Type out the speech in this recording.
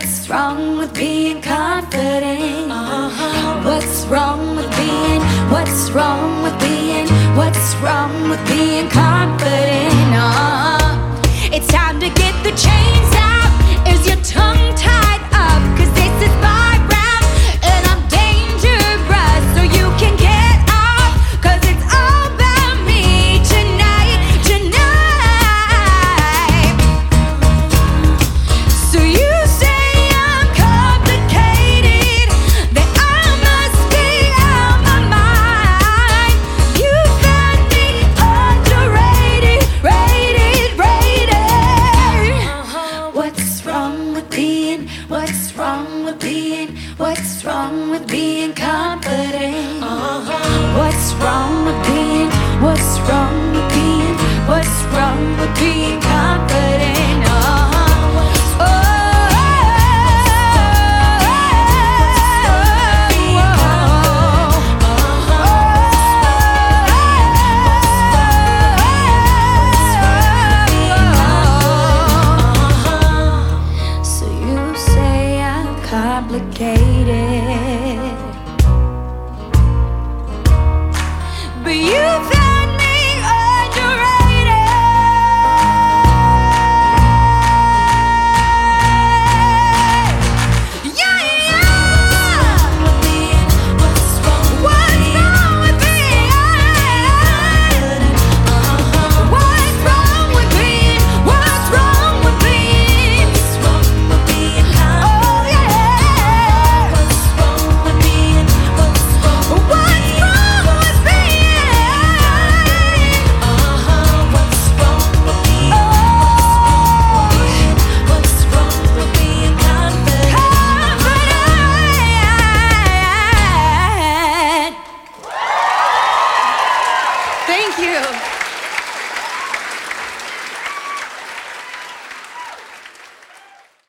What's wrong with being confident? What's wrong with being? What's wrong with being? What's wrong with being confident? It's time to get the chains out. Is your tongue tied up? 'Cause this is my rap and I'm dangerous, so you can get off. 'Cause it's all about me tonight, tonight. So you say I'm complicated, that I must be out my mind. You've got me underrated, rated, rated. What's wrong with being? What's wrong with being? What's wrong with being confident? What's wrong with being? What's wrong with being? What's wrong with being confident? So you say I'm complicated, but you found me underrated. Yeah, yeah. What's wrong with being? What's wrong with being? What's wrong with being? Oh yeah. What's wrong with being? What's wrong with being? What's wrong with being? What's wrong with being confident? Thank you.